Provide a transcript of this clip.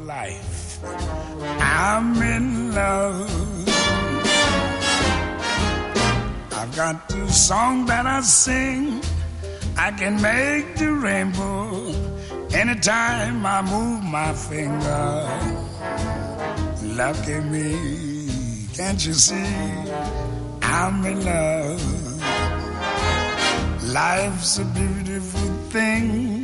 life. I'm in love. I've got the song that I sing. I can make the rainbow anytime I move my finger. Lucky me, can't you see? I'm in love. Life's a beautiful thing.